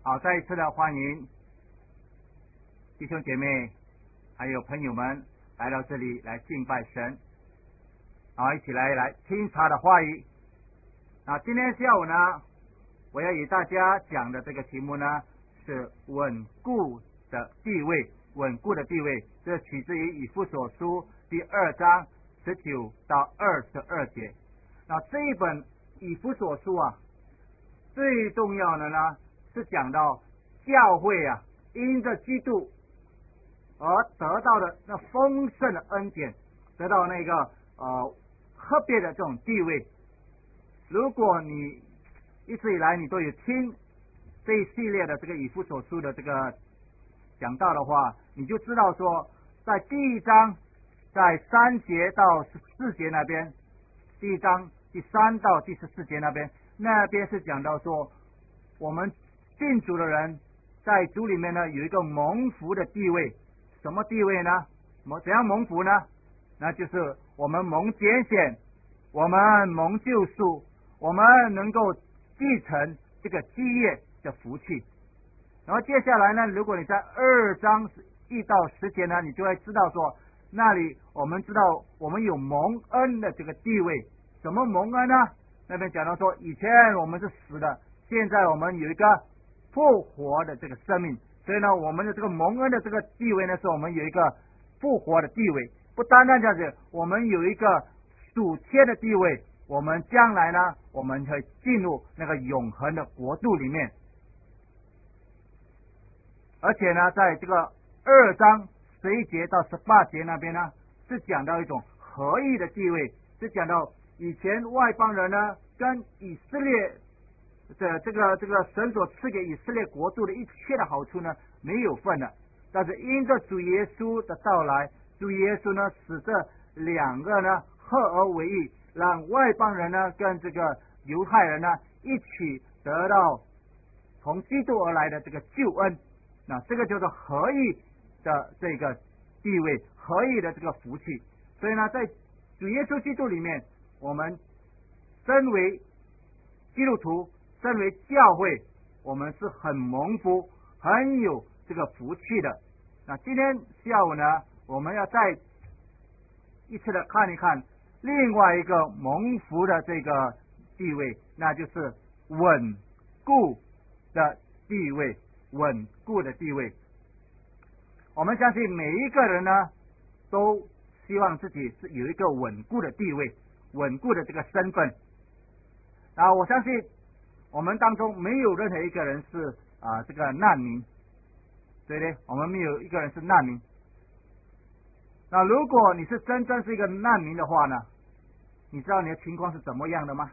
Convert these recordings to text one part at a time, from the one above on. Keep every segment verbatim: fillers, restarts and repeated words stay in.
好，再一次的欢迎弟兄姐妹还有朋友们来到这里来敬拜神，好，一起来来听他的话语。那今天下午呢，我要与大家讲的这个题目呢是稳固的地位，稳固的地位，这取自于以弗所书第二章十九到二十二节。那这一本以弗所书啊，最重要的呢是讲到教会啊因着基督而得到的那丰盛的恩典，得到那个呃特别的这种地位。如果你一直以来你都有听这一系列的这个以弗所书的这个讲道的话，你就知道说，在第一章在三节到十四节那边，第一章第三到第十四节那边，那边是讲到说，我们信主的人在主里面呢有一个蒙福的地位。什么地位呢？怎样蒙福呢？那就是我们蒙拣选，我们蒙救赎，我们能够继承这个基业的福气。然后接下来呢，如果你在二章一到十节呢，你就会知道说，那里我们知道我们有蒙恩的这个地位。什么蒙恩呢？那边讲到说，以前我们是死的，现在我们有一个复活的这个生命。所以呢，我们的这个蒙恩的这个地位呢，是我们有一个复活的地位。不单单这样子，我们有一个属天的地位，我们将来呢，我们会进入那个永恒的国度里面。而且呢，在这个二章十一节到十八节那边呢，是讲到一种合一的地位，是讲到以前外邦人呢跟以色列的这个这个神所赐给以色列国度的一切的好处呢没有份的，但是因着主耶稣的到来，主耶稣呢使这两个呢合而为一，让外邦人呢跟这个犹太人呢一起得到从基督而来的这个救恩。那这个就是合一的这个地位，合一的这个福气。所以呢，在主耶稣基督里面，我们身为基督徒，身为教会，我们是很蒙福，很有这个福气的。那今天下午呢，我们要再一次的看一看另外一个蒙福的这个地位，那就是稳固的地位，稳固的地位。我们相信每一个人呢，都希望自己是有一个稳固的地位，稳固的这个身份。啊，我相信我们当中没有任何一个人是啊、呃、这个难民，对不对？我们没有一个人是难民。那如果你是真正是一个难民的话呢，你知道你的情况是怎么样的吗？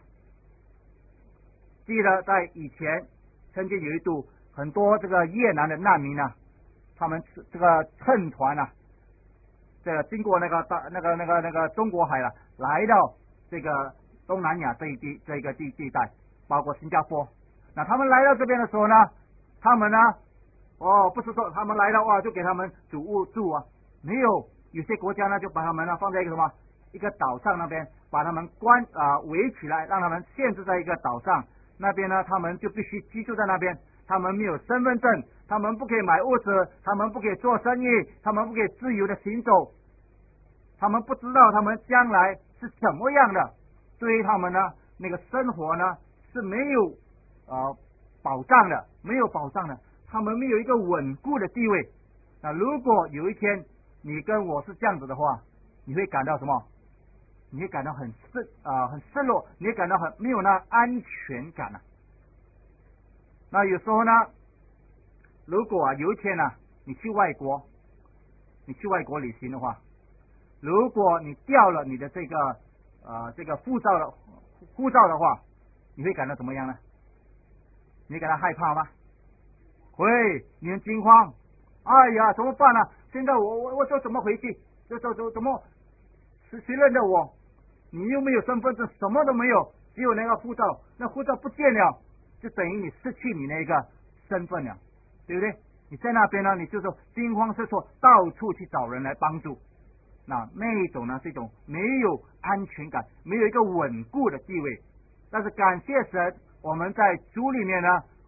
记得在以前曾经有一度很多这个越南的难民呢、啊，他们这个乘船啊，这个经过那个大那个那个那个中国海了、啊，来到这个东南亚这一地这个地地带，包括新加坡。那他们来到这边的时候呢，他们呢，哦，不是说他们来到哇就给他们主屋住啊，没有，有些国家呢就把他们呢放在一个什么一个岛上那边，把他们关啊、呃、围起来，让他们限制在一个岛上。那边呢，他们就必须居住在那边，他们没有身份证，他们不可以买屋子，他们不可以做生意，他们不可以自由的行走，他们不知道他们将来是怎么样的。对于他们呢，那个生活呢是没有呃保障的，没有保障的，他们没有一个稳固的地位。那如果有一天你跟我是这样子的话，你会感到什么？你会感到很失啊、呃，很失落，你会感到很没有那安全感啊。那有时候呢，如果啊有一天呢、啊，你去外国，你去外国旅行的话，如果你掉了你的这个呃这个护照的护照的话，你会感到怎么样呢？你会感到害怕吗？会，你很惊慌。哎呀，怎么办呢、啊？现在我我我说怎么回去？就说怎怎么谁谁认得我？你又没有身份证，什么都没有，只有那个护照，那护照不见了，就等于你失去你那个身份了，对不对？你在那边呢，你就说惊慌失措，到处去找人来帮助。那那一种呢，是一种没有安全感，没有一个稳固的地位。但是感谢神，我们在主里面呢，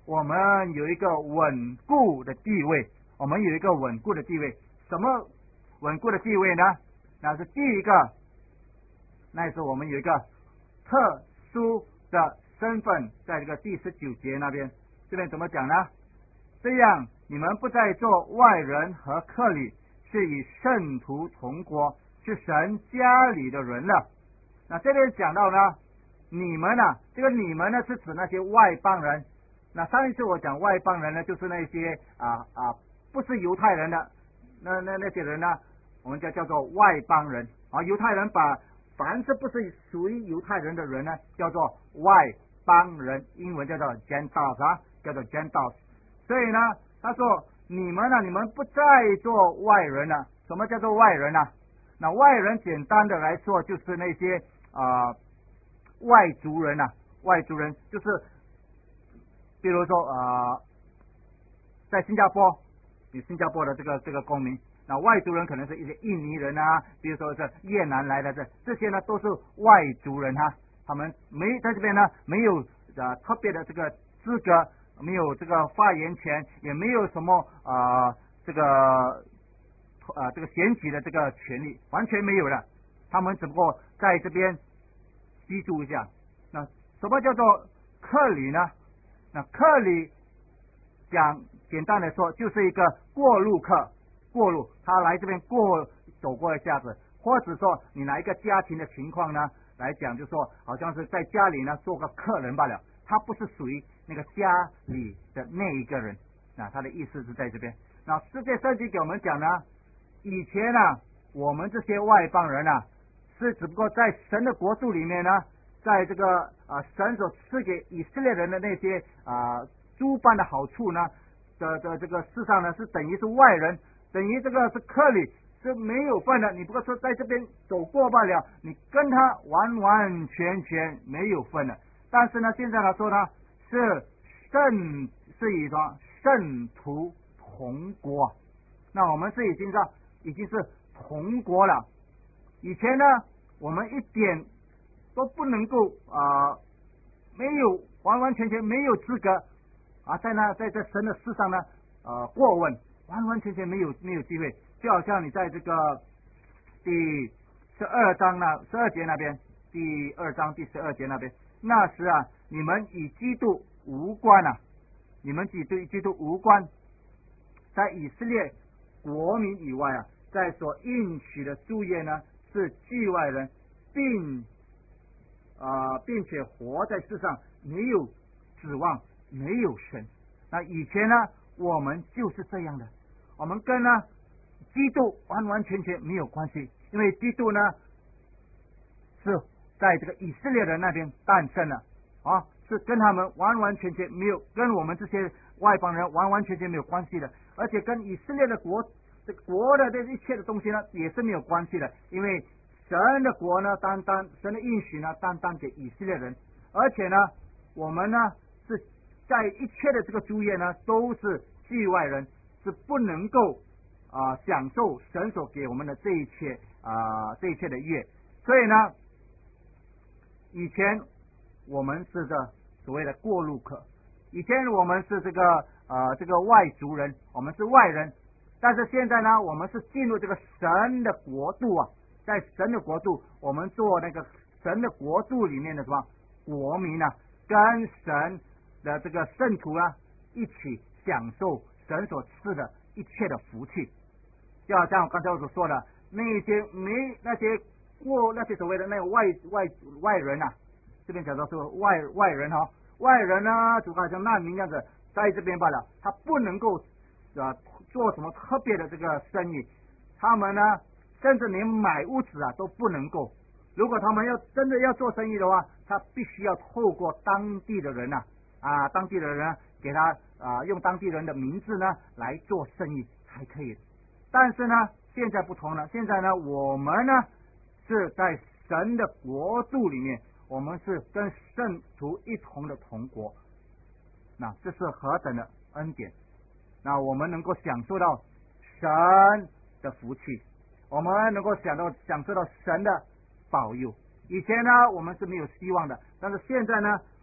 我们有一个稳固的地位，我们有一个稳固的地位。什么稳固的地位呢？那是第一个，那是我们有一个特殊的身份，在这个第十九节那边，这边怎么讲呢？这样你们不再做外人和客旅，是与圣徒同国，是神家里的人了。那这边讲到呢，你们呢、啊，这个你们呢是指那些外邦人。那上一次我讲外邦人呢，就是那些啊啊不是犹太人的那那那些人呢，我们就叫做外邦人啊。犹太人把凡是不是属于犹太人的人呢，叫做外邦人，英文叫做 Gentiles 啊，叫做 Gentiles。所以呢，他说你们呢，你们不再做外人了。什么叫做外人呢？那外人简单的来说，就是那些啊、呃、外族人啊，外族人就是，比如说啊、呃，在新加坡，你新加坡的这个这个公民，那外族人可能是一些印尼人啊，比如说是越南来的这这些呢，都是外族人哈，他们没在这边呢，没有呃特别的这个资格。没有这个发言权，也没有什么啊、呃、这个啊、呃、这个选举的这个权利，完全没有的。他们只不过在这边居住一下。那什么叫做客旅呢？那客旅讲简单的说，就是一个过路客，过路他来这边过走过一下子，或者说你拿一个家庭的情况呢来讲，就说好像是在家里呢做个客人罢了。他不是属于那个家里的那一个人，那他的意思是在这边。那世界圣经给我们讲呢，以前呢、啊，我们这些外邦人啊，是只不过在神的国度里面呢，在这个啊神所赐给以色列人的那些啊诸般的好处呢的的这个事上呢，是等于是外人，等于这个是客旅，是没有份的。你不过说在这边走过罢了，你跟他完完全全没有份的。但是呢，现在来说呢，是圣是一种圣徒同国。那我们是已经是已经是同国了。以前呢，我们一点都不能够啊、呃，没有完完全全没有资格啊，在那在这神的事上呢，呃，过问，完完全全没有没有机会。就好像你在这个第十二章那十二节那边，第二章第十二节那边。那时啊，你们与基督无关啊，你们与对基督无关，在以色列国民以外啊，在所应许的诸业呢，是局外人，并啊、呃，并且活在世上没有指望，没有神。那以前呢，我们就是这样的，我们跟呢基督完完全全没有关系，因为基督呢是在这个以色列人那边诞生了啊，是跟他们完完全全没有，跟我们这些外邦人完完全全没有关系的，而且跟以色列的国这个国的这一切的东西呢，也是没有关系的，因为神的国呢，单单神的应许呢，单单给以色列人，而且呢，我们呢是在一切的这个诸业呢，都是局外人，是不能够啊、呃、享受神所给我们的这一切啊、呃、这一切的业，所以呢。以前我们是个所谓的过路客，以前我们是这个呃这个外族人，我们是外人，但是现在呢，我们是进入这个神的国度啊，在神的国度，我们做那个神的国度里面的什么国民啊，跟神的这个圣徒啊一起享受神所赐的一切的福气，就好像我刚才我所说的那些没那些。过那些所谓的那个外外外人啊，这边讲到说外外人哈、哦，外人呢、啊，就好像难民这样子，在这边罢了，他不能够啊做什么特别的这个生意，他们呢，甚至连买屋子啊都不能够。如果他们要真的要做生意的话，他必须要透过当地的人呐、啊，啊，当地的人给他啊用当地人的名字呢来做生意才可以。但是呢，现在不同了，现在呢，我们呢。是在神的国度里面，我们是跟圣徒一同的同国，那这是何等的恩典！那我们能够享受到神的福气，我们能够享到享受到神的保佑。以前呢，我们是没有希望的，但是现在呢，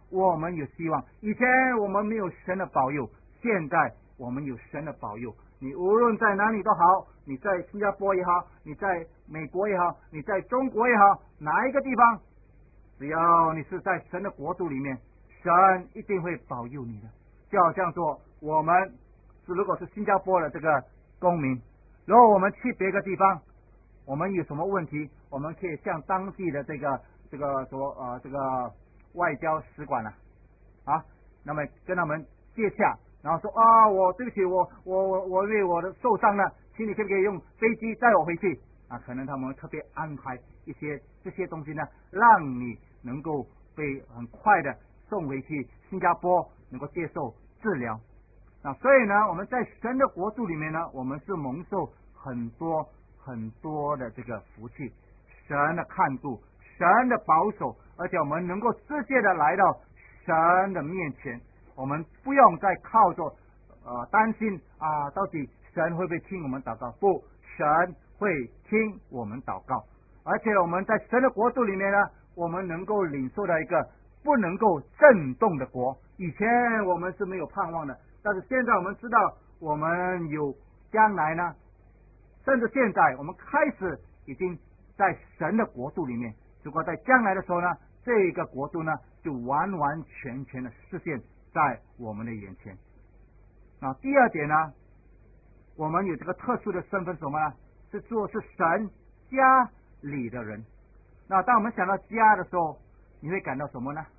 我们有希望。以前我们没有神的保佑，现在我们有神的保佑。你无论在哪里都好，你在新加坡也好，你在美国也好，你在中国也好，哪一个地方，只要你是在神的国度里面，神一定会保佑你的。就好像说，我们是如果是新加坡的这个公民，如果我们去别个地方，我们有什么问题，我们可以向当地的这个这个说呃这个外交使馆了啊，啊，那么跟他们接洽，然后说啊，我对不起，我我我我因为我的受伤了，请你可不可以用飞机载我回去啊？可能他们特别安排一些这些东西呢，让你能够被很快的送回去新加坡，能够接受治疗。啊，所以呢，我们在神的国度里面呢，我们是蒙受很多很多的这个福气，神的看顾，神的保守，而且我们能够直接的来到神的面前，我们不用再靠着呃担心啊，到底神会不会听我们祷告？不，神会听我们祷告，而且我们在神的国度里面呢，我们能够领受到一个不能够震动的国。以前我们是没有盼望的，但是现在我们知道，我们有将来呢，甚至现在我们开始已经在神的国度里面。如果在将来的时候呢，这个国度呢，就完完全全的实现在我们的眼前。那第二点呢，我们有这个特殊的身份什么呢？是做是神家里的人。那当我们想到家的时候，你会感到什么呢？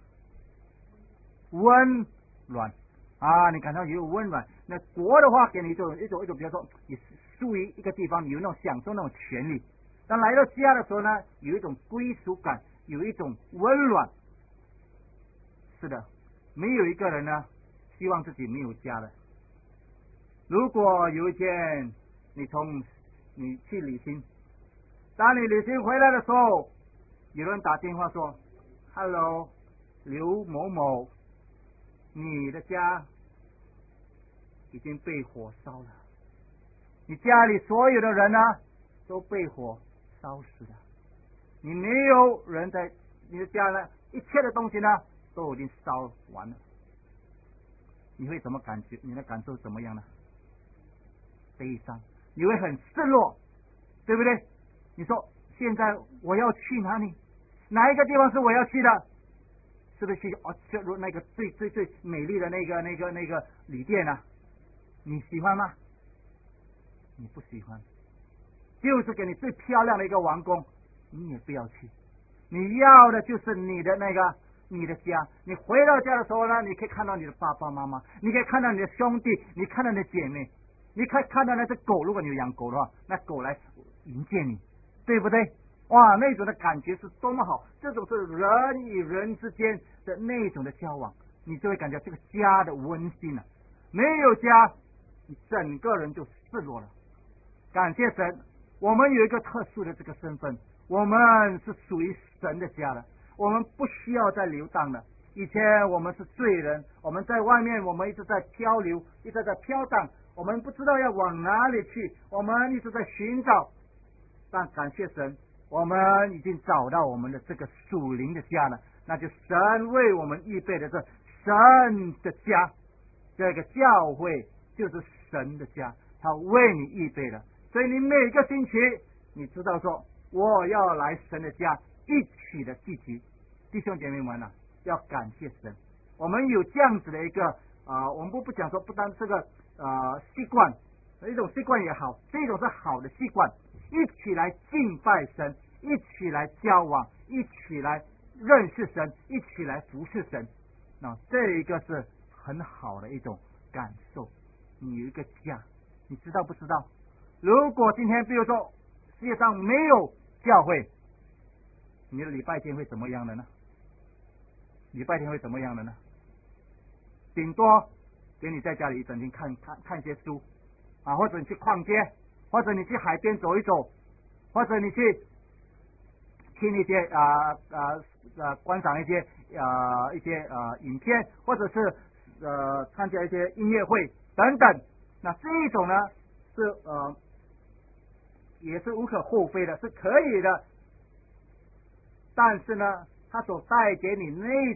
温暖啊，你感到有温暖。那国的话，给你一种一种一种，比如说你属于一个地方，你有那种享受那种权利。当来到家的时候呢，有一种归属感，有一种温暖。是的，没有一个人呢希望自己没有家的。如果有一天你从你去旅行，当你旅行回来的时候，有人打电话说 ：“Hello， 刘某某，你的家已经被火烧了，你家里所有的人呢都被火烧死了，你没有人在你的家呢，一切的东西呢都已经烧完了。”你会怎么感觉？你的感受怎么样呢？悲伤，你会很失落，对不对？你说现在我要去哪里？哪一个地方是我要去的？是不是去哦，就如那个最最最美丽的那个那个那个旅店啊？你喜欢吗？你不喜欢。就是给你最漂亮的一个王宫，你也不要去。你要的就是你的那个你的家。你回到家的时候呢，你可以看到你的爸爸妈妈，你可以看到你的兄弟，你看到你的姐妹，你可以看到那只狗，如果你有养狗的话，那狗来迎接你，对不对？哇，那种的感觉是多么好！这种是人与人之间的那种的交往，你就会感觉这个家的温馨了。没有家，你整个人就失落了。感谢神，我们有一个特殊的这个身份，我们是属于神的家的，我们不需要再流荡了。以前我们是罪人，我们在外面，我们一直在漂流，一直在飘荡，我们不知道要往哪里去，我们一直在寻找。但感谢神，我们已经找到我们的这个属灵的家了，那就神为我们预备的这神的家，这个教会就是神的家，他为你预备的。所以你每个星期，你知道说我要来神的家，一起的聚集。弟兄姐妹们啊，要感谢神，我们有这样子的一个啊、呃，我们不不讲说不单这个呃习惯，一种习惯也好，这种是好的习惯，一起来敬拜神，一起来交往，一起来认识神，一起来服侍神。那这一个是很好的一种感受。你有一个家，你知道不知道？如果今天比如说世界上没有教会，你的礼拜天会怎么样的呢？礼拜天会怎么样的呢？顶多给你在家里一整天看看看一些书啊，或者你去逛街，或者你去海边走一走，或者你去听一些啊啊啊观赏一些啊一些啊影片，或者是呃参加一些音乐会等等。那这一种呢是呃也是无可厚非的，是可以的。但是呢，它所带给你那种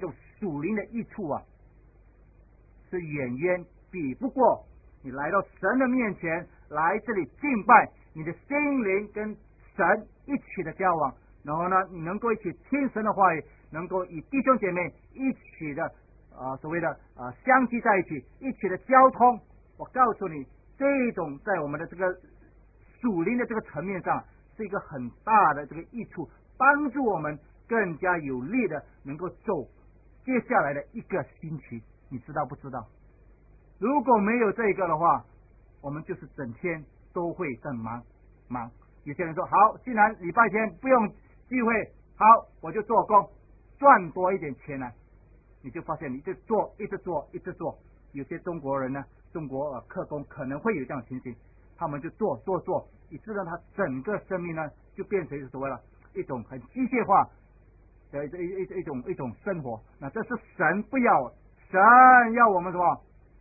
属灵的益处啊，是远远比不过你来到神的面前，来这里敬拜，你的心灵跟神一起的交往，然后呢，你能够一起听神的话语，能够与弟兄姐妹一起的啊、呃、所谓的啊、呃、相聚在一起，一起的交通。我告诉你，这种在我们的这个属灵的这个层面上，是一个很大的这个益处，帮助我们更加有力的能够走接下来的一个星期。你知道不知道？如果没有这个的话，我们就是整天都会在忙忙。有些人说好，既然礼拜天不用聚会，好，我就做工赚多一点钱来。你就发现你就做，一直做，一直做。有些中国人呢，中国呃客工可能会有这样的情形，他们就做做做，以致让他整个生命呢就变成所谓了一种很机械化的一一一一种一种生活。那这是神不要，神要我们什么？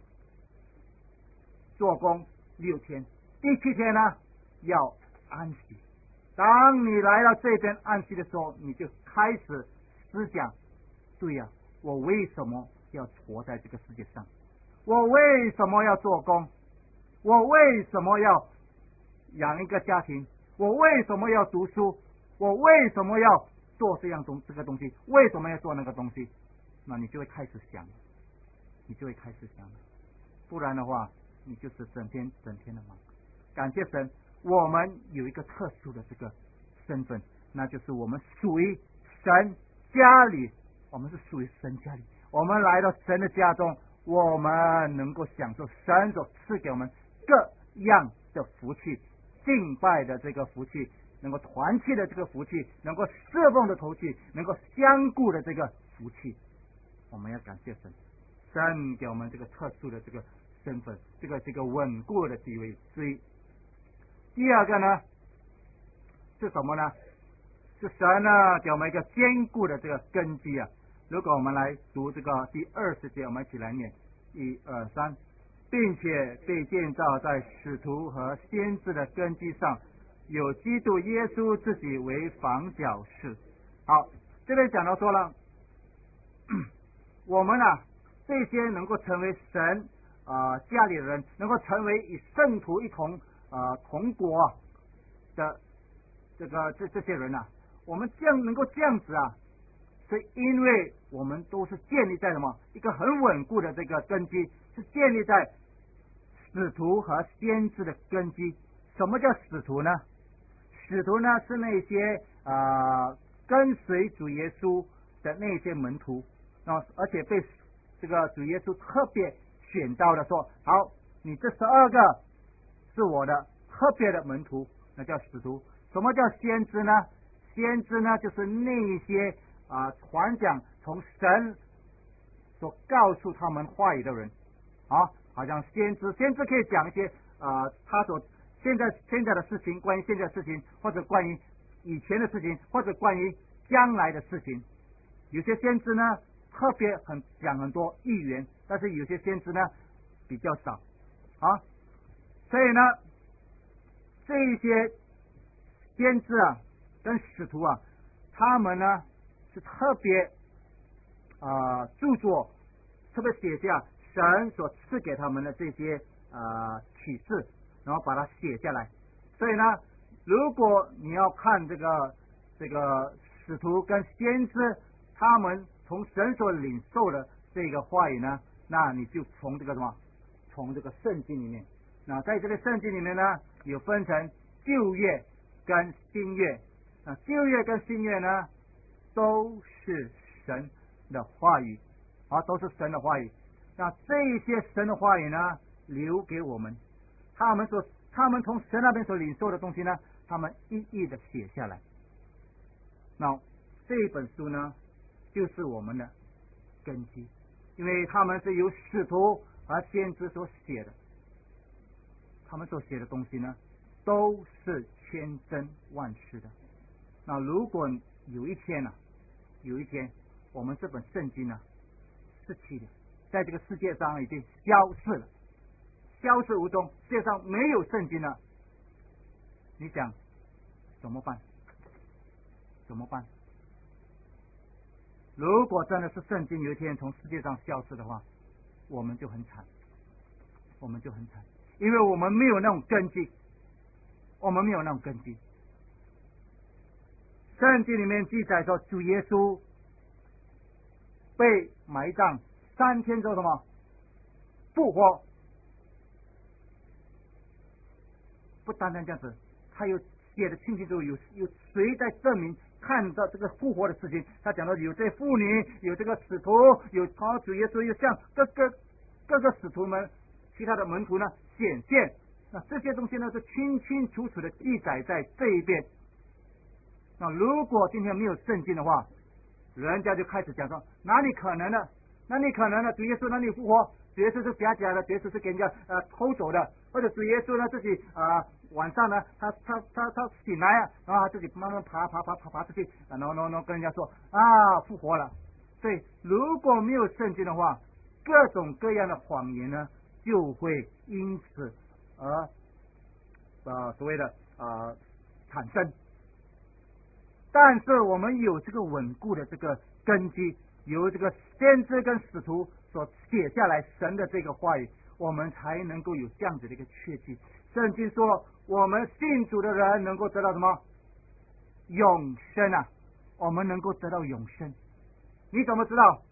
做工六天，第七天呢要安息。当你来到这边安息的时候，你就开始思想，对呀、啊，我为什么要活在这个世界上？我为什么要做工？我为什么要养一个家庭？我为什么要读书？我为什么要做这样东这个东西？为什么要做那个东西？那你就会开始想，你就会开始想了。不然的话，你就是整天整天的忙。感谢神，我们有一个特殊的这个身份，那就是我们属于神家里，我们是属于神家里。我们来到神的家中，我们能够享受神所赐给我们各样的福气，敬拜的这个福气，能够团契的这个福气，能够侍奉的福气，能够相顾的这个福气。我们要感谢神，神给我们这个特殊的这个身份，这个这个稳固的地位。所以第二个呢是什么呢？是神呢给我们一个坚固的这个根基啊。如果我们来读这个第二十节，我们一起来念一二三，并且被建造在使徒和先知的根基上，有基督耶稣自己为房角石。好，这边讲到说了，我们啊这些能够成为神啊、呃、家里的人，能够成为与圣徒一同啊、呃、同国的这个这这些人啊，我们这样能够这样子啊，是因为我们都是建立在什么一个很稳固的这个根基，是建立在使徒和先知的根基。什么叫使徒呢？使徒呢是那些啊、呃、跟随主耶稣的那些门徒，然后而且被这个主耶稣特别选到的说，好，你这十二个是我的特别的门徒，那叫使徒。什么叫先知呢？先知呢就是那些啊、呃、传讲从神所告诉他们话语的人啊，好像先知，先知可以讲一些啊、呃、他所现在现在的事情，关于现在的事情，或者关于以前的事情，或者关于将来的事情。有些先知呢特别很讲很多预言，但是有些先知呢比较少啊。所以呢，这一些先知啊跟使徒啊，他们呢是特别啊、呃、著作，特别写下神所赐给他们的这些啊、呃、启示，然后把它写下来。所以呢，如果你要看这个这个使徒跟先知他们从神所领受的这个话语呢，那你就从这个什么，从这个圣经里面。那在这个圣经里面呢，有分成旧约跟新约。那旧约跟新约呢，都是神的话语，啊，都是神的话语。那这些神的话语呢，留给我们，他们所他们从神那边所领受的东西呢，他们一一的写下来。那这一本书呢，就是我们的根基，因为他们是由使徒和先知所写的，他们所写的东西呢，都是千真万确的。那如果有一天呢、啊，有一天我们这本圣经呢失去了，在这个世界上已经消失了，消失无踪，世界上没有圣经了，你想怎么办？怎么办？ 如果真的是圣经有一天从世界上消失的话，我们就很惨，我们就很惨，因为我们没有那种根基，我们没有那种根基。圣经里面记载说，主耶稣被埋葬三天之后什么复活，不单单这样子，他又写的清清楚楚，有有谁在证明看到这个复活的事情？他讲到有这妇女，有这个使徒，有他主耶稣又向各个各个使徒们、其他的门徒呢显现。那这些东西呢是清清楚楚的记载在这一边。那如果今天没有圣经的话，人家就开始讲说哪里可能呢？哪里可能呢？主耶稣哪里复活？主耶稣是假假的，主耶稣是给人家呃偷走的，或者主耶稣呢自己啊、呃、晚上呢他他他他醒来啊，然后他自己慢慢爬爬爬爬爬出去，然后然后跟人家说啊复活了。所以如果没有圣经的话，各种各样的谎言呢就会因此而呃所谓的呃产生。但是我们有这个稳固的这个根基，由这个先知跟使徒所写下来神的这个话语，我们才能够有这样子的一个确据。圣经说我们信主的人能够得到什么永生啊，我们能够得到永生。你怎么知道？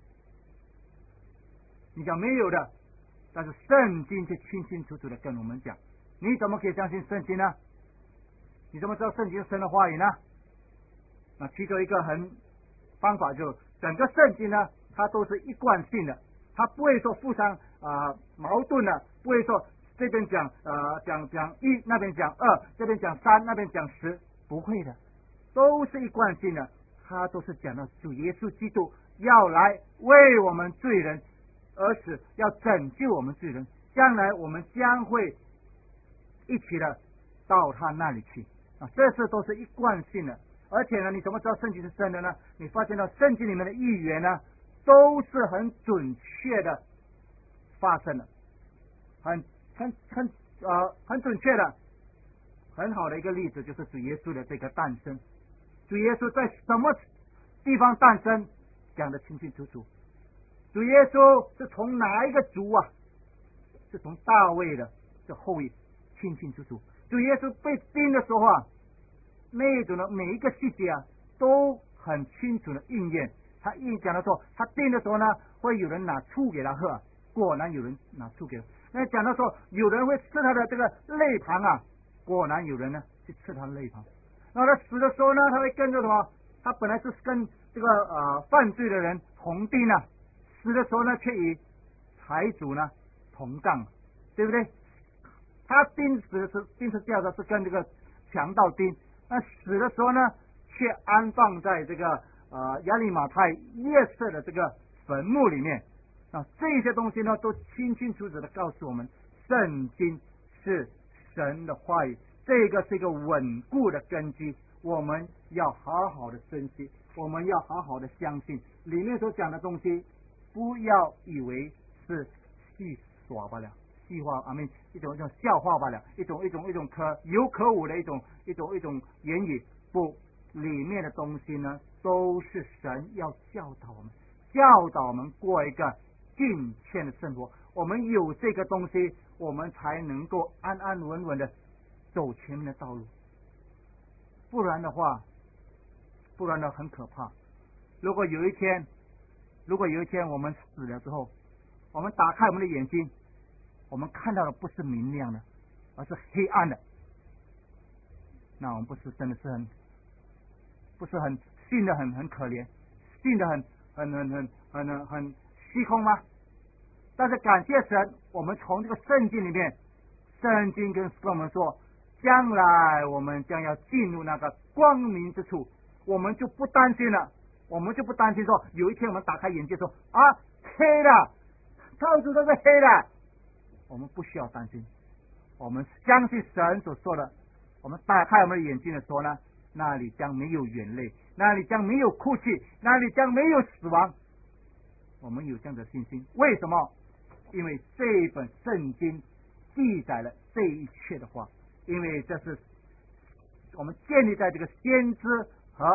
你讲没有的，但是圣经却清清楚楚的跟我们讲。你怎么可以相信圣经呢？你怎么知道圣经神的话语呢？那其中一个很方法，就整个圣经呢它都是一贯性的，它不会说互相啊、呃、矛盾的，不会说这边讲呃讲讲一，那边讲二，这边讲三，那边讲十，不会的，都是一贯性的。它都是讲到主耶稣基督要来为我们罪人而死，要拯救我们罪人，将来我们将会一起的到他那里去啊，这是都是一贯性的。而且呢，你怎么知道圣经是真的呢？你发现到圣经里面的预言呢，都是很准确的发生的，很很很呃很准确的。很好的一个例子就是主耶稣的这个诞生。主耶稣在什么地方诞生，讲得清清楚楚。主耶稣是从哪一个族啊？是从大卫的这后裔，清清楚楚。主耶稣被钉的时候啊，那种的每一个细节啊，都很清楚的应验。他一讲的说，他钉的时候呢，会有人拿醋给他喝，果然有人拿醋给他。那讲到说，有人会吃他的这个肋旁啊，果然有人呢去吃他的肋旁。然后他死的时候呢，他会跟着什么？他本来是跟这个呃犯罪的人同钉啊，死的时候呢，却与财主呢同葬，对不对？他钉死的是钉死掉的是跟这个强盗钉，那死的时候呢，却安放在这个呃亚利马太夜色的这个坟墓里面。啊，这些东西呢，都清清楚楚的告诉我们，圣经是神的话语，这个是一个稳固的根基，我们要好好的珍惜，我们要好好的相信里面所讲的东西，不要以为是戏耍罢了，戏话啊，没一种一种笑话罢了，一种一种一种可有可无的一种一种一种言语。不，里面的东西呢，都是神要教导我们，教导我们过一个敬虔的生活。我们有这个东西，我们才能够安安稳稳的走前面的道路。不然的话，不然呢很可怕。如果有一天，如果有一天我们死了之后，我们打开我们的眼睛，我们看到的不是明亮的，而是黑暗的，那我们不是真的是很不是很信的很很可怜，信的很很很很很很很虚空吗？但是感谢神，我们从这个圣经里面，圣经跟跟我们说，将来我们将要进入那个光明之处，我们就不担心了，我们就不担心说有一天我们打开眼睛说啊黑的，到处都是黑的，我们不需要担心。我们相信神所说的，我们打开我们的眼睛的时候呢，那里将没有眼泪，那里将没有哭泣，那里将没有死亡。我们有这样的信心，为什么？因为这一本圣经记载了这一切的话，因为这是我们建立在这个先知和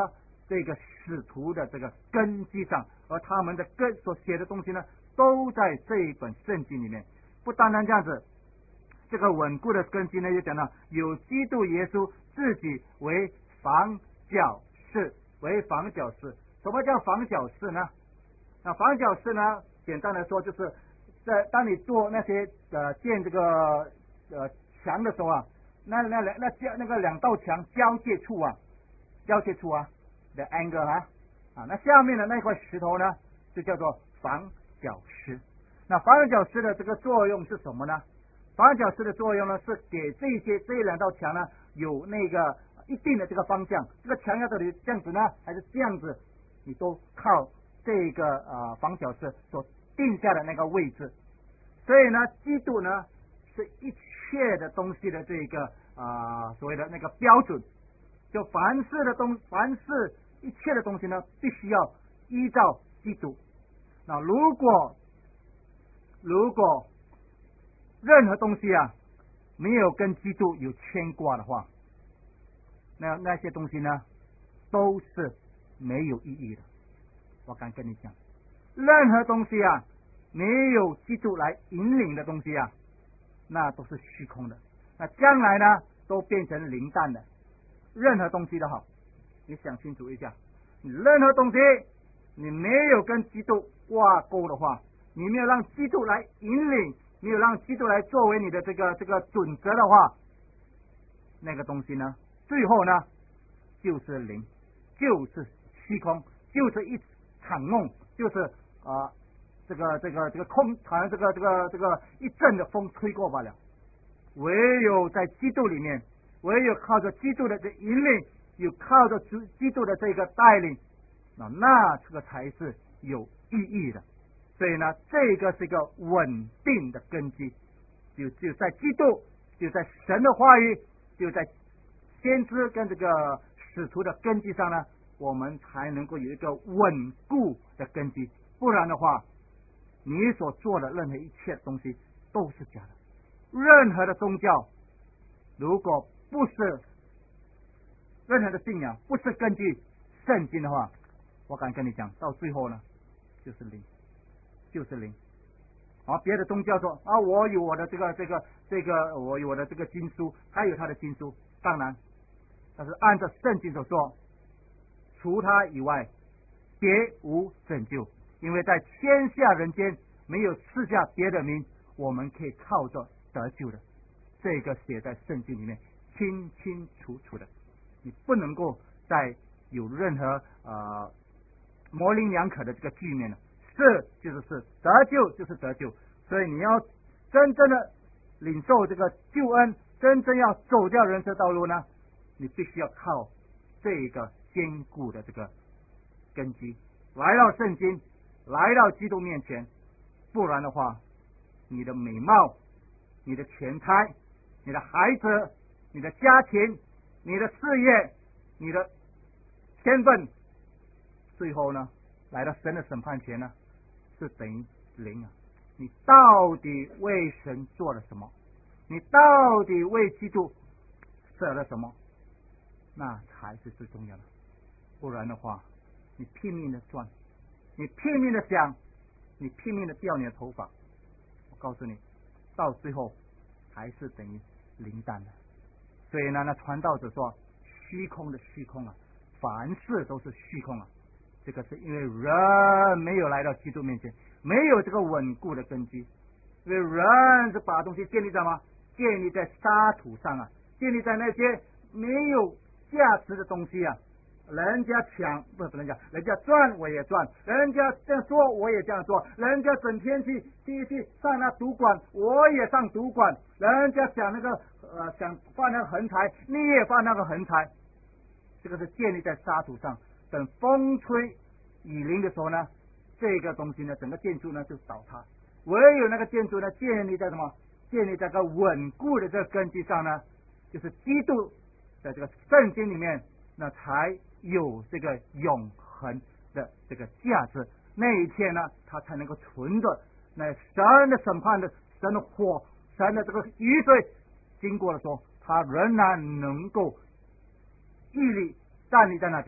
这个使徒的这个根基上，而他们的根所写的东西呢，都在这一本圣经里面。不单单这样子，这个稳固的根基呢，就讲到有基督耶稣自己为房角石，为房角石。什么叫房角石呢？那房角石呢，简单的说，就是在当你做那些呃建这个呃墙的时候啊，那那两那交那个两道墙交界处啊，交界处啊的 angle 啊啊，那下面的那块石头呢，就叫做房角石。那房角石的这个作用是什么呢？房角石的作用呢，是给这些这两道墙呢有那个一定的这个方向，这个墙要到底这样子呢，还是这样子，你都靠这个呃房角石所定下的那个位置。所以呢，基督呢是一切的东西的这个啊、呃、所谓的那个标准，就凡事的东凡事一切的东西呢，必须要依照基督。那如果如果任何东西啊没有跟基督有牵挂的话，那那些东西呢都是没有意义的。我敢跟你讲，任何东西啊没有基督来引领的东西啊，那都是虚空的，那将来呢都变成灵淡的。任何东西的好，你想清楚一下，你任何东西你没有跟基督挂钩的话，你没有让基督来引领，没有让基督来作为你的这个这个准则的话，那个东西呢最后呢就是零，就是虚空，就是一场梦，就是啊、呃、这个这个这个空，好像这个这个这个一阵的风吹过罢了。唯有在基督里面，唯有靠着基督的这引领，有靠着基督的这个带领，那那这个才是有意义的。所以呢，这个是一个稳定的根基，就就在基督，就在神的话语，就在先知跟这个使徒的根基上呢，我们才能够有一个稳固的根基。不然的话，你所做的任何一切东西都是假的。任何的宗教，如果不是任何的信仰不是根据圣经的话，我敢跟你讲，到最后呢，就是零，就是零。啊，别的宗教说啊，我有我的这个这个这个，我有我的这个经书，他有他的经书，当然，但是按照圣经所说，除他以外，别无拯救，因为在天下人间没有赐下别的名，我们可以靠着得救的。这个写在圣经里面清清楚楚的，你不能够再有任何呃模棱两可的这个局面了。是就是是，得救就是得救，所以你要真正的领受这个救恩，真正要走掉人生道路呢，你必须要靠这个坚固的这个根基，来到圣经，来到基督面前。不然的话，你的美貌、你的钱财、你的孩子、你的家庭、你的事业、你的天分，最后呢来到神的审判前呢，是等于零啊！你到底为神做了什么？你到底为基督舍了什么？那才是最重要的。不然的话，你拼命的赚，你拼命的想，你拼命的掉你的头发，我告诉你，到最后还是等于零蛋的。所以呢，那传道者说，虚空的虚空啊，凡事都是虚空啊。这个是因为人没有来到基督面前，没有这个稳固的根基。因为人是把东西建立在吗？建立在沙土上啊，建立在那些没有价值的东西啊。人家抢不是不能讲，人家赚我也赚，人家这样做我也这样做，人家整天去去去上那赌馆，我也上赌馆，人家想那个呃想发那个横财，你也发那个横财。这个是建立在沙土上。等风吹雨淋的时候呢，这个东西呢，整个建筑呢就倒塌。唯有那个建筑呢，建立在什么？建立在个稳固的这个根基上呢，就是基督在这个圣经里面，那才有这个永恒的这个价值。那一天呢，它才能够存着。那神的审判的神的火，神的这个雨水经过的时候，它仍然能够屹立站立在那边，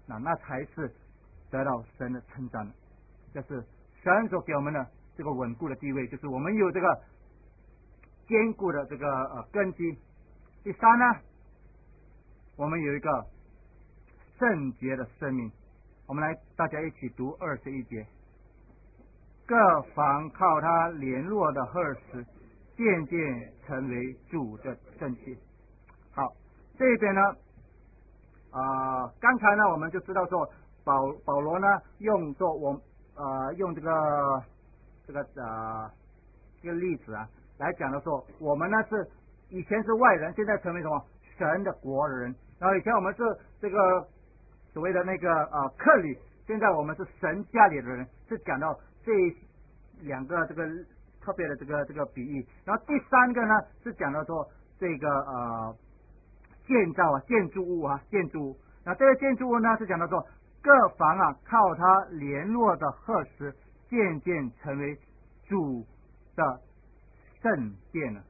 那那才是得到神的称赞的。这是神所给我们的这个稳固的地位，就是我们有这个坚固的这个呃根基。第三呢，我们有一个圣洁的生命。我们来大家一起读二十一节。各房靠他联络的褐石，渐渐成为主的圣器。好，这边呢，呃，刚才呢我们就知道说保保罗呢用作我呃用这个这个呃这个例子啊来讲的说，我们呢是以前是外人，现在成为什么神的国的人。然后以前我们是这个所谓的那个呃客旅，现在我们是神家里的人，是讲到这两个这个特别的这个这个比喻。然后第三个呢是讲到说这个呃建造啊建筑物啊建筑物。那这个建筑物呢是讲到说各房啊靠它联络的褐石，渐渐成为主的圣殿了。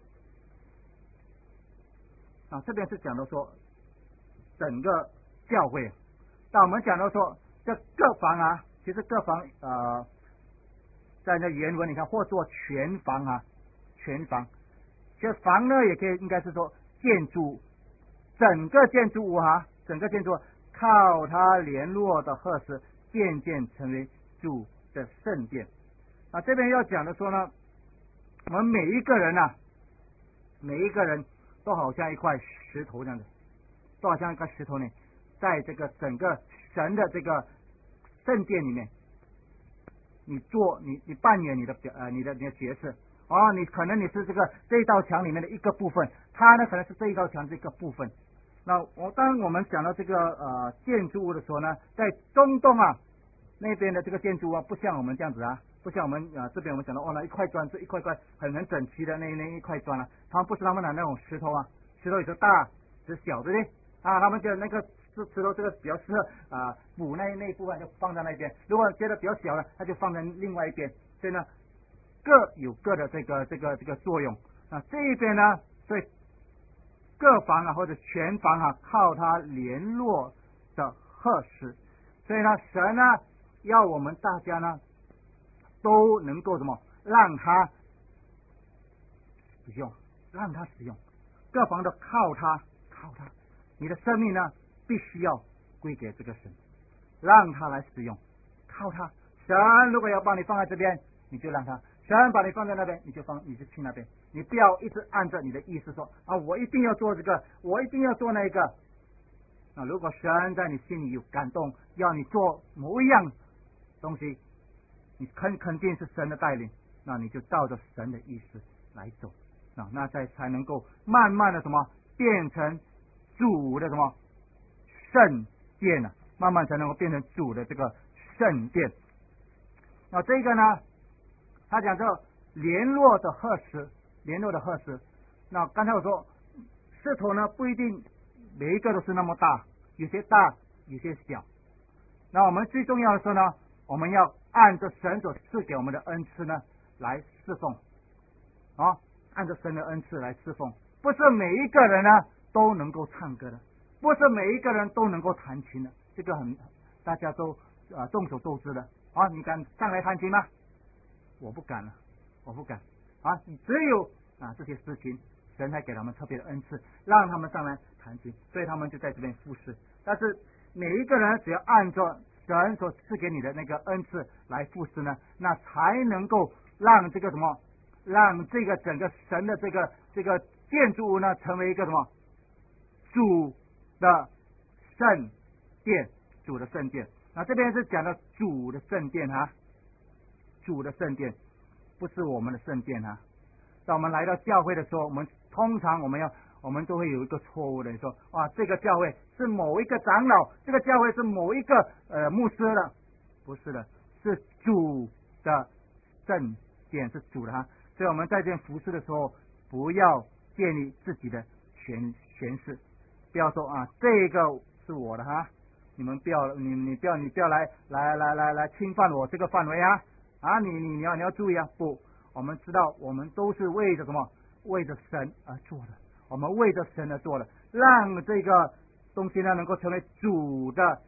啊，这边是讲到说整个教会。那我们讲到说这各房啊，其实各房呃在那原文你看或做全房啊，全房。这房呢也可以应该是说建筑，整个建筑物啊，整个建筑物靠它联络的褐石，渐渐成为主的圣殿。啊，这边要讲的说呢，我们每一个人啊，每一个人都好像一块石头这样子，都好像一块石头呢，在这个整个神的这个圣殿里面，你做你你扮演你的表呃你的你的角色。哦，你可能你是这个这一道墙里面的一个部分，他呢可能是这一道墙这个部分。那我当我们讲到这个呃建筑物的时候呢，在中东啊那边的这个建筑啊，不像我们这样子啊，不像我们啊、呃、这边我们讲到哦那一块砖是一块块很很整齐的那那一块砖啊，他们不是他们拿那种石头啊，石头有时候大是小对不对啊？他们觉得那个石石头这个比较适合啊补那那一部分就放在那边，如果觉得比较小的，他就放在另外一边。所以呢，各有各的这个这个这个作用。那这一边呢，所以各房啊或者全房啊靠它联络的褐石。所以呢，神呢要我们大家呢都能够什么，让他使用，让他使用，各房都靠他靠他。你的生命呢必须要归给这个神，让他来使用，靠他。神如果要把你放在这边，你就让他；神把你放在那边，你就放，你就去那边。你不要一直按照你的意思说啊，我一定要做这个，我一定要做那个。那如果神在你心里有感动，要你做某一样东西，你肯肯定是神的带领，那你就照着神的意思来走，那那才才能够慢慢的什么变成主的什么圣殿呢、啊？慢慢才能够变成主的这个圣殿。那这个呢，他讲这联络的褐石，联络的褐石。那刚才我说石头呢不一定每一个都是那么大，有些大有些小。那我们最重要的是呢，我们要按着神所赐给我们的恩赐呢来侍奉啊，按照神的恩赐来侍奉。不是每一个人呢都能够唱歌的，不是每一个人都能够弹琴的，这个很大家都啊、呃、众所周知的啊。你敢上来弹琴吗？我不敢了，我不敢啊！只有啊这些事情，神才给他们特别的恩赐，让他们上来弹琴，所以他们就在这边服侍。但是每一个人只要按照神所赐给你的那个恩赐来服侍呢，那才能够让这个什么，让这个整个神的这个这个建筑物呢，成为一个什么主的圣殿，主的圣殿。那这边是讲到主的圣殿啊。主的圣殿不是我们的圣殿啊！当我们来到教会的时候，我们通常我们要我们都会有一个错误的说啊，这个教会是某一个长老，这个教会是某一个呃牧师的，不是的，是主的圣殿，是主的哈。所以我们在这边服侍的时候，不要建立自己的权权势，不要说啊这个是我的哈，你们不要你你不要你不要来来来来来侵犯我这个范围啊！啊，你你你要你要注意啊！不，我们知道我们都是为着什么？为着神而做的，我们为着神而做的，让这个东西呢能够成为主的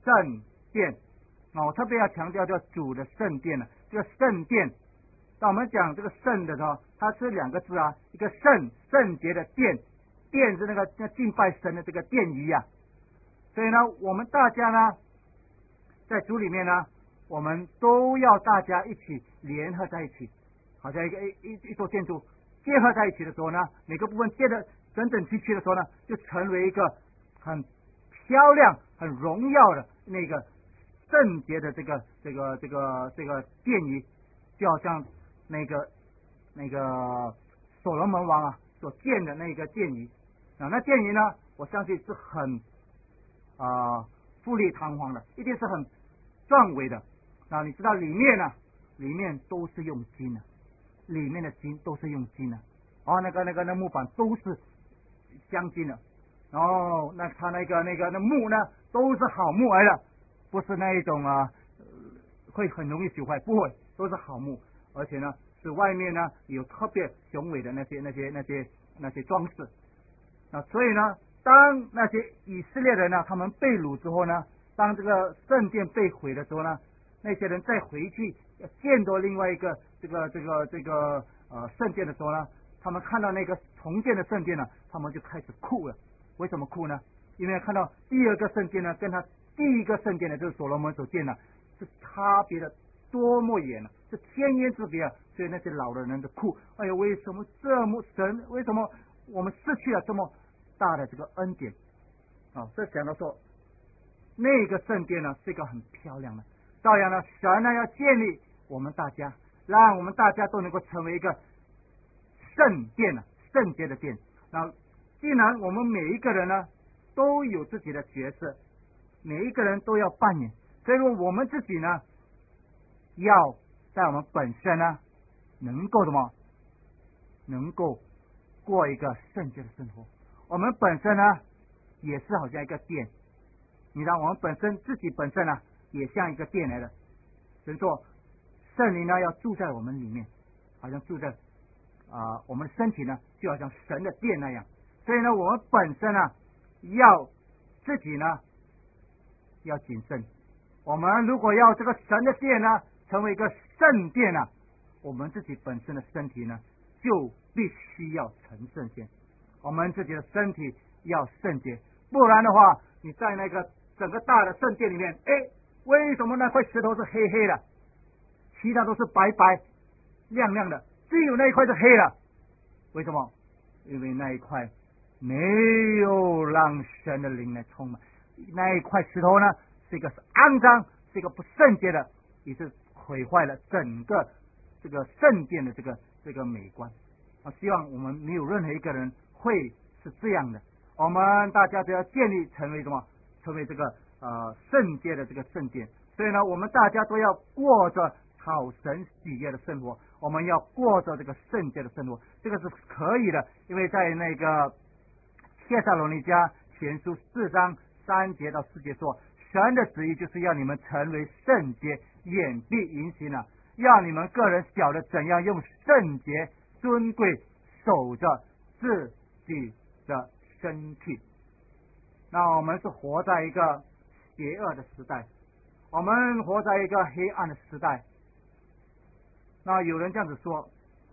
圣殿。啊，我特别要强调叫主的圣殿呢，这个圣殿。当我们讲这个圣的时候，它是两个字啊，一个圣圣洁的殿，殿是那个那敬拜神的这个殿仪啊。所以呢，我们大家呢，在主里面呢，我们都要大家一起联合在一起，好像一个一一一座建筑结合在一起的时候呢，每个部分接的整整齐齐的时候呢，就成为一个很漂亮、很荣耀的那个圣洁的这个这个这个这个殿仪，就好像那个那个所罗门王啊所建的那个殿仪啊，那殿仪呢，我相信是很啊、呃、富丽堂皇的，一定是很壮伟的。啊，你知道里面呢，里面都是用金的，里面的金都是用金的，哦，那个那个那木板都是镶金的，哦，那它那个那个那木呢，都是好木来的，不是那一种啊会很容易朽坏，不会，都是好木，而且呢是外面呢有特别雄伟的那些那些那些那些装饰。那所以呢，当那些以色列人呢，他们被掳之后呢，当这个圣殿被毁的时候呢，那些人再回去建造另外一个这个这个这个呃圣殿的时候呢，他们看到那个重建的圣殿呢，他们就开始哭了。为什么哭呢？因为看到第二个圣殿呢，跟他第一个圣殿呢，就是所罗门所建的，是差别的多么远啊，是天渊之别啊！所以那些老的人就哭，哎呦，为什么这么神？为什么我们失去了这么大的这个恩典啊？这讲到说，那个圣殿呢是一个很漂亮的，照样呢，神呢要建立我们大家，让我们大家都能够成为一个圣殿啊，圣洁的殿。那既然我们每一个人呢都有自己的角色，每一个人都要扮演，所以说我们自己呢，要在我们本身呢，能够什么，能够过一个圣洁的生活。我们本身呢，也是好像一个殿，你知道，我们本身自己本身呢，也像一个殿来的。所以说，圣灵呢要住在我们里面，好像住在啊、呃、我们的身体呢，就好像神的殿那样。所以呢，我们本身呢，要自己呢要谨慎。我们如果要这个神的殿呢成为一个圣殿呢，我们自己本身的身体呢就必须要成圣殿，我们自己的身体要圣洁，不然的话，你在那个整个大的圣殿里面，哎，为什么那块石头是黑黑的，其他都是白白亮亮的，只有那一块是黑的？为什么？因为那一块没有让神的灵来充满，那一块石头呢是一个肮脏，是一个不圣洁的，也是毁坏了整个这个圣殿的这个这个美观。我希望我们没有任何一个人会是这样的，我们大家都要建立成为什么？成为这个呃圣洁的这个圣殿。所以呢，我们大家都要过着讨神喜悦的生活，我们要过着这个圣洁的生活，这个是可以的。因为在那个帖撒罗尼迦前书四章三节到四节说，神的旨意就是要你们成为圣洁，眼必引行了，要你们个人晓得怎样用圣洁尊贵守着自己的身体。那我们是活在一个邪恶的时代，我们活在一个黑暗的时代。那有人这样子说，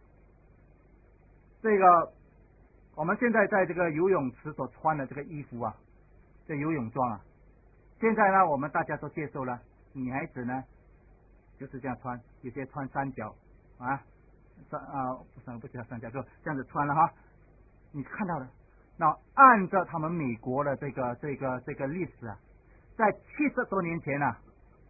这个我们现在在这个游泳池所穿的这个衣服啊，这游泳装啊，现在呢我们大家都接受了，女孩子呢就是这样穿，有些穿三角啊，三啊不不叫三角，就这样子穿了哈。你看到了，那按照他们美国的这个这个这个历史啊，在七十多年前啊，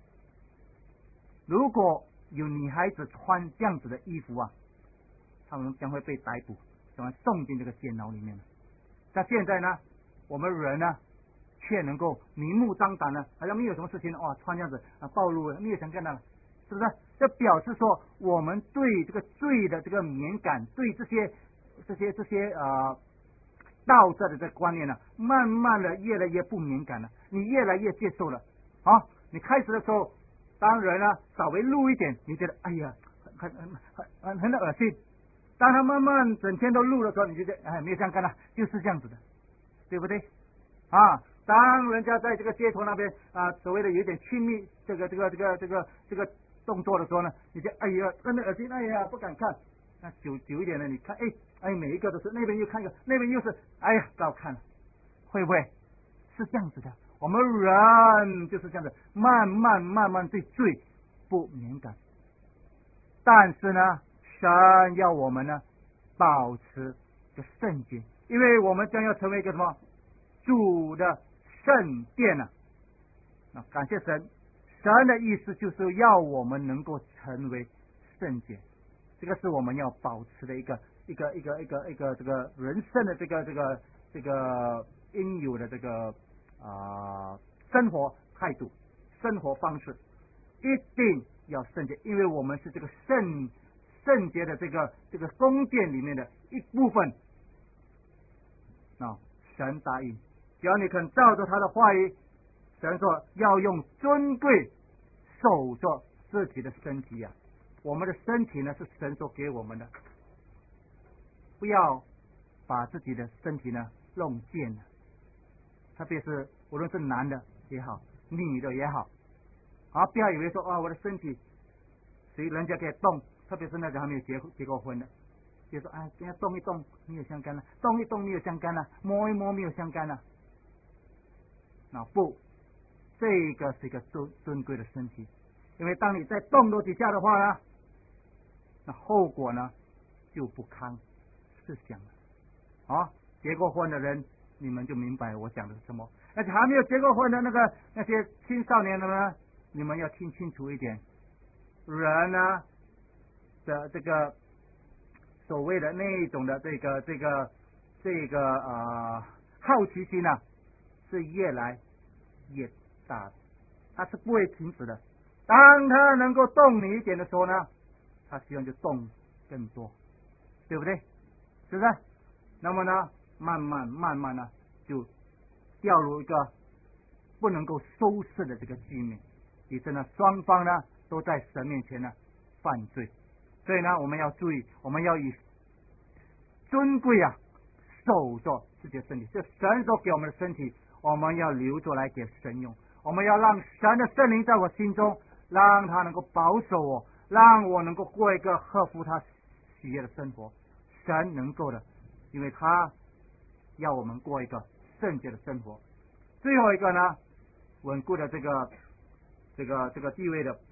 如果有女孩子穿这样子的衣服啊，他们将会被逮捕，将会送进这个监牢里面。但现在呢，我们人呢，却能够明目张胆的，好像没有什么事情哇，穿这样子啊暴露了，没有想看到了，是不是？这表示说我们对这个罪的这个敏感，对这些这些这些呃道德的这个观念呢，慢慢的越来越不敏感了，你越来越接受了。好，你开始的时候，当人呢稍微露一点，你觉得哎呀很很很很很恶心。当他慢慢整天都露的时候，你就觉得哎没有相干了，就是这样子的，对不对？啊， 当人家在这个街头那边啊，所谓的有点亲密这个这个这个这个这个动作的时候呢，你就哎呀，真的恶心，哎呀，不敢看。那久久一点呢，你看，哎哎，每一个都是那边又看一个，那边又是，哎呀，不好看了，会不会是这样子的？我们人就是这样子，慢慢慢慢对罪不敏感。但是呢，神要我们呢保持个圣洁，因为我们将要成为一个什么主的圣殿呢、啊？啊，感谢神，神的意思就是要我们能够成为圣洁，这个是我们要保持的一个一个一个一个一个这个人生的这个这个这个应有的这个啊、呃、生活态度、生活方式，一定要圣洁，因为我们是这个圣圣洁的这个这个宫殿里面的一部分。啊，神答应，只要你肯照着他的话语，神说要用尊贵守着自己的身体呀、啊。我们的身体呢是神所给我们的，不要把自己的身体呢弄贱了。特别是无论是男的也好，女的也好，啊，不要以为说啊，我的身体谁人家可以动，特别是那种还没有结结过婚的，就说哎，跟他动一动没有相干了，动一动没有相干了，摸一摸没有相干了。那不，这个是一个尊尊贵的身体，因为当你在动作底下的话呢，那后果呢就不堪设想了。啊，结过婚的人，你们就明白我讲的是什么。而且还没有结过婚的那个那些青少年的呢，你们要听清楚一点，人呢的这个所谓的那一种的这个这个这个呃好奇心呢、啊，是越来越大的，它是不会停止的。当他能够动你一点的时候呢，他希望就动更多，对不对？是不是？那么呢，慢慢慢慢呢，就掉入一个不能够收拾的这个局面，以致呢，双方呢都在神面前呢犯罪。所以呢，我们要注意，我们要以尊贵啊守着自己的身体，这神所给我们的身体，我们要留着来给神用。我们要让神的圣灵在我心中，让他能够保守我，让我能够过一个合乎他喜悦的生活。神能够的，因为他要我们过一个圣洁的生活。最后一个呢，稳固的这个这个这个地位的，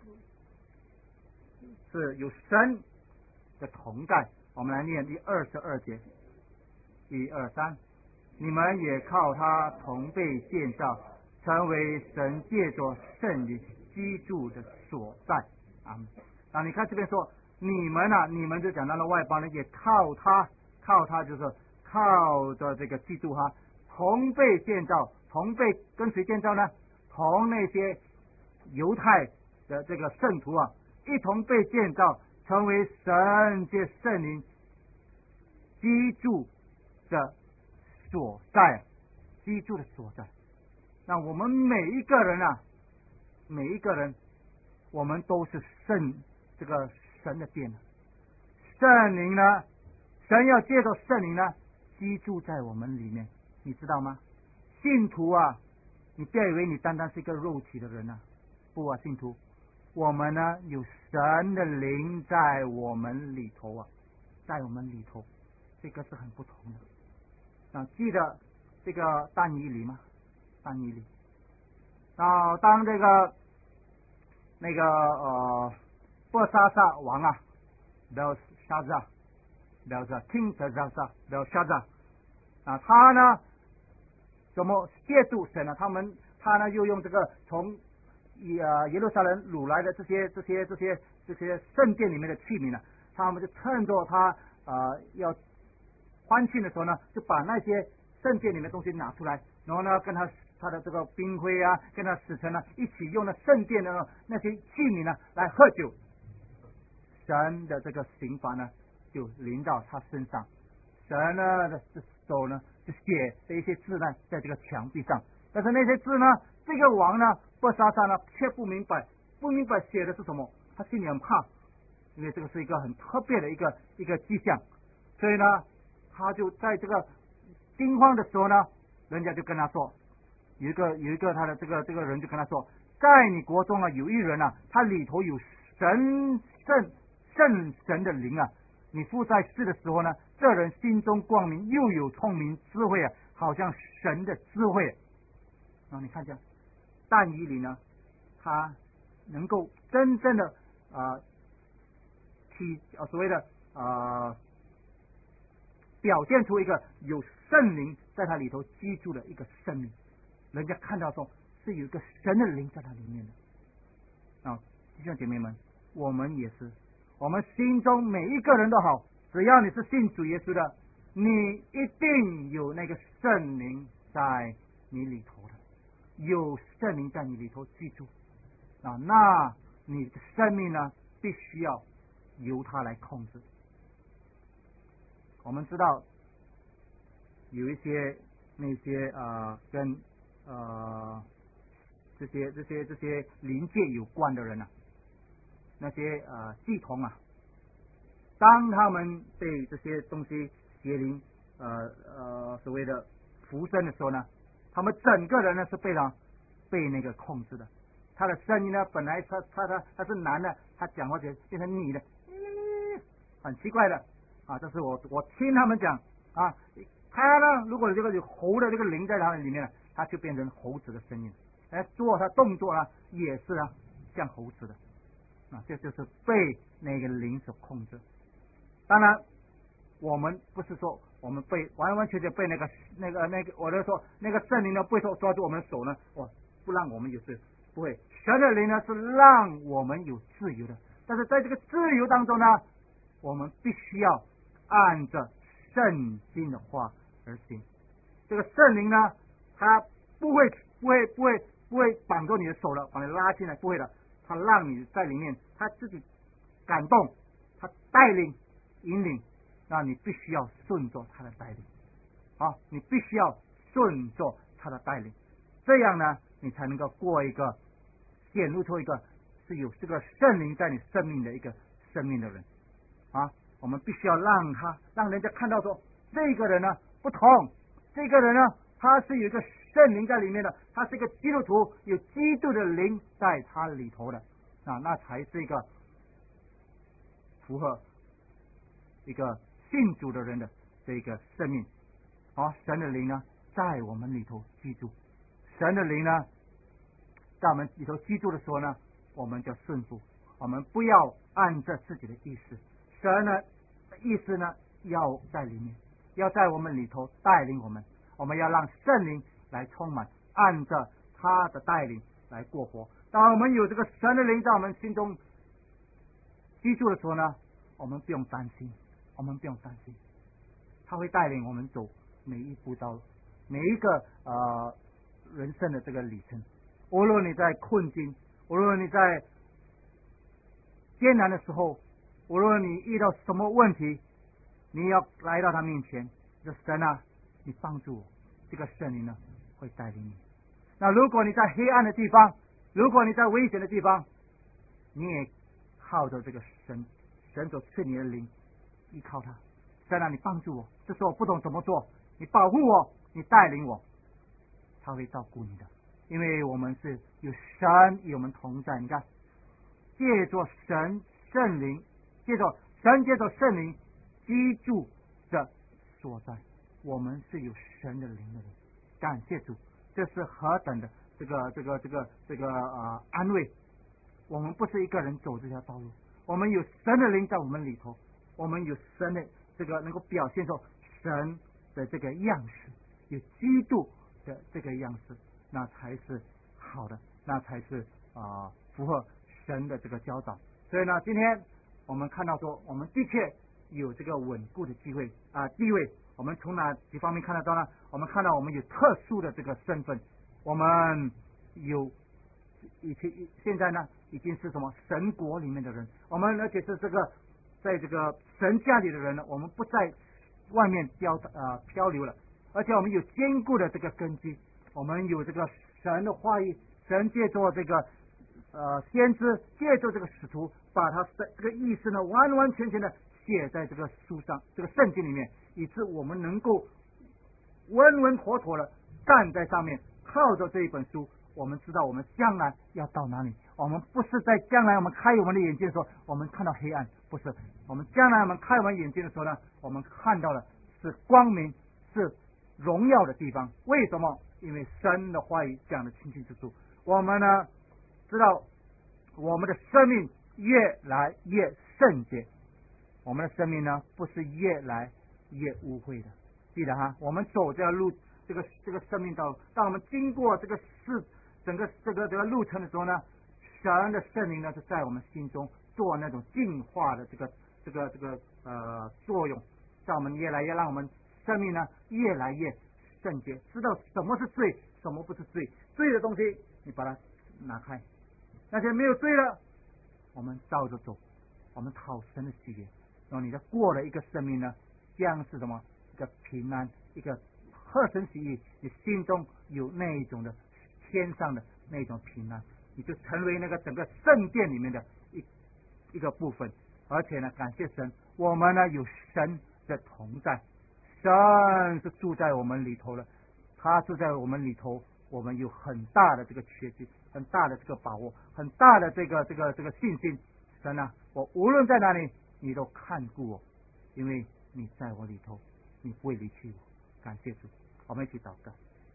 是有神的同在。我们来念第二十二节，一二三，你们也靠他同被建造，成为神借着圣灵居住的所在。啊，那你看这边说，你们啊，你们就讲到了外邦人也靠他，靠他就是靠着这个基督哈，同被建造，同被跟谁建造呢？同那些犹太的这个圣徒啊，一同被建造，成为神借圣灵居住的所在，居住的所在。那我们每一个人啊，每一个人，我们都是圣这个神的殿。圣灵呢，神要借着圣灵呢居住在我们里面，你知道吗？信徒啊，你不要以为你单单是一个肉体的人啊，不啊，信徒，我们呢有神的灵在我们里头啊，在我们里头，这个是很不同的。啊，记得这个但以理吗？但以理。啊，当这个那个呃波沙萨王啊，belshazar belshazar King belshazar belshazar 啊，他呢怎么借助神呢？他们他呢又用这个从呃耶路撒冷掳来的这些这些这些这些圣殿里面的器皿呢，他们就趁着他呃要欢庆的时候呢，就把那些圣殿里面的东西拿出来，然后呢跟他他的这个兵徽啊，跟他使臣呢一起用了圣殿的那些器皿呢来喝酒，神的这个刑罚呢就临到他身上，神呢的手呢就写的一些字呢在这个墙壁上，但是那些字呢，这个王呢波沙沙呢却不明白，不明白写的是什么，他心里很怕，因为这个是一个很特别的一个一个迹象，所以呢他就在这个惊慌的时候呢，人家就跟他说， 有一个有一个他的这个这个人就跟他说，在你国中啊有一人啊，他里头有神圣圣神的灵啊，你父在世的时候呢，这人心中光明，又有聪明智慧啊，好像神的智慧啊。你看一下但以理呢，他能够真正的啊、呃、体啊所谓的啊、呃、表现出一个有圣灵在他里头居住的一个生命，人家看到说是有一个神的灵在他里面的啊。弟兄姐妹们，我们也是，我们心中每一个人都好，只要你是信主耶稣的，你一定有那个圣灵在你里头的，有圣灵在你里头居住啊，那你的生命呢，必须要由他来控制。我们知道有一些那些呃跟呃这些这些这些灵界有关的人啊，那些呃系统啊，当他们被这些东西邪灵呃呃所谓的附身的时候呢，他们整个人呢是被他被那个控制的。他的声音呢，本来他他他他是男的，他讲话就变成女的，很奇怪的啊！这是我我听他们讲啊，他呢，如果这个有猴的这个灵在他的里面，他就变成猴子的声音，哎，做他动作呢也是啊像猴子的啊，这就是被那个灵所控制。当然，我们不是说我们被完完全全被那个那个那个，我就说那个圣灵呢不会说抓住我们的手呢，我不让我们有事。不会，神的灵呢是让我们有自由的，但是在这个自由当中呢，我们必须要按着圣经的话而行。这个圣灵呢，他不会不会不会不会绑住你的手了，把你拉进来，不会的，他让你在里面，他自己感动，他带领引领，那你必须要顺着他的带领，好，你必须要顺着他的带领，这样呢，你才能够过一个显露出一个是有这个圣灵在你生命的一个生命的人啊！我们必须要让他让人家看到说，这个人呢不同，这个人呢他是有一个圣灵在里面的，他是一个基督徒，有基督的灵在他里头的啊，那才是一个符合一个信主的人的这个生命。好，神的灵呢在我们里头居住，神的灵呢在我们里头居住的时候呢，我们就顺服，我们不要按着自己的意思，神呢意思呢要在里面，要在我们里头带领我们，我们要让圣灵来充满，按着他的带领来过活。当我们有这个神的灵在我们心中居住的时候呢，我们不用担心，我们不用担心，他会带领我们走每一步道，每一个呃人生的这个里程。无论你在困境，无论你在艰难的时候，无论你遇到什么问题，你要来到他面前，这神啊，你帮助我，这个圣灵呢会带领你。那如果你在黑暗的地方，如果你在危险的地方，你也靠着这个神，神所赐你的灵，依靠他。神啊，你帮助我，这时候我不懂怎么做，你保护我，你带领我，他会照顾你的。因为我们是有神与我们同在，你看，借着神圣灵，借着神借着圣灵居住的所在，我们是有神的灵的人。感谢主，这是何等的这个这个这个这个呃安慰。我们不是一个人走这条道路，我们有神的灵在我们里头，我们有神的这个能够表现出神的这个样式，有基督的这个样式，那才是好的，那才是啊、呃、符合神的这个教导。所以呢，今天我们看到说，我们的确有这个稳固的机会啊、呃、地位。我们从哪几方面看得到呢？我们看到我们有特殊的这个身份，我们有以前现在呢已经是什么神国里面的人，我们而且是这个在这个神家里的人呢，我们不在外面漂呃漂流了，而且我们有坚固的这个根基。我们有这个神的话语，神借着这个呃先知，借着这个使徒，把他的这个意思呢完完全全的写在这个书上，这个圣经里面，以致我们能够稳稳妥妥的站在上面， 靠着这一本书，我们知道我们将来要到哪里。我们不是在将来我们开我们的眼睛的时候，我们看到黑暗，不是。我们将来我们开我们眼睛的时候呢，我们看到的是光明，是荣耀的地方。为什么？因为神的话语讲得清清楚楚。我们呢，知道我们的生命越来越圣洁，我们的生命呢，不是越来越污秽的。记得哈，我们走这个路，这个这个生命道路，当我们经过这个事，整个这个这个路程的时候呢，神的圣灵呢，就在我们心中做那种净化的这个这个这个呃作用，让我们越来越让我们生命呢越来越圣洁，知道什么是罪，什么不是罪。罪的东西你把它拿开，那些没有罪了，我们照着走，我们讨神的喜悦，然后你的过了一个生命呢，将是什么？一个平安，一个合神喜悦，你心中有那一种的天上的那种平安，你就成为那个整个圣殿里面的一一个部分。而且呢，感谢神，我们呢有神的同在，神是住在我们里头了，他住在我们里头，我们有很大的这个确据，很大的这个把握，很大的这个这个这个信心。神啊，我无论在哪里，你都看顾我，因为你在我里头，你不会离弃我。感谢主，我们一起祷告。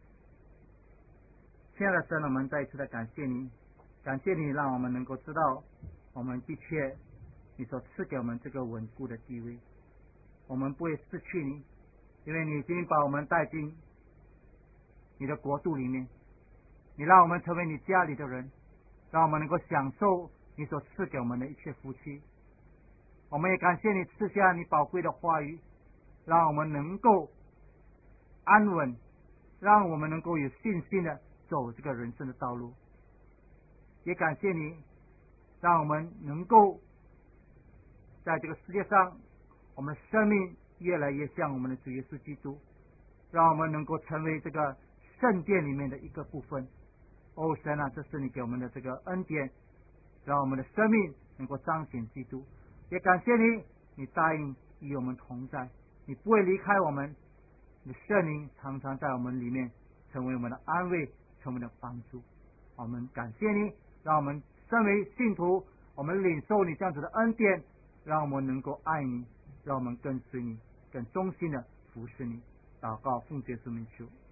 亲爱的神，我们再一次的感谢你，感谢你让我们能够知道，我们的确你所赐给我们这个稳固的地位，我们不会失去你，因为你已经把我们带进你的国度里面，你让我们成为你家里的人，让我们能够享受你所赐给我们的一切福气。我们也感谢你赐下你宝贵的话语，让我们能够安稳，让我们能够有信心的走这个人生的道路。也感谢你让我们能够在这个世界上，我们的生命越来越像我们的主耶稣基督，让我们能够成为这个圣殿里面的一个部分。哦神啊，这是你给我们的这个恩典，让我们的生命能够彰显基督。也感谢你，你答应与我们同在，你不会离开我们，你的圣灵常常在我们里面成为我们的安慰，成为我们的帮助。我们感谢你，让我们身为信徒，我们领受你这样子的恩典，让我们能够爱你，让我们跟随你，更忠心的服侍你。祷告奉耶稣名求。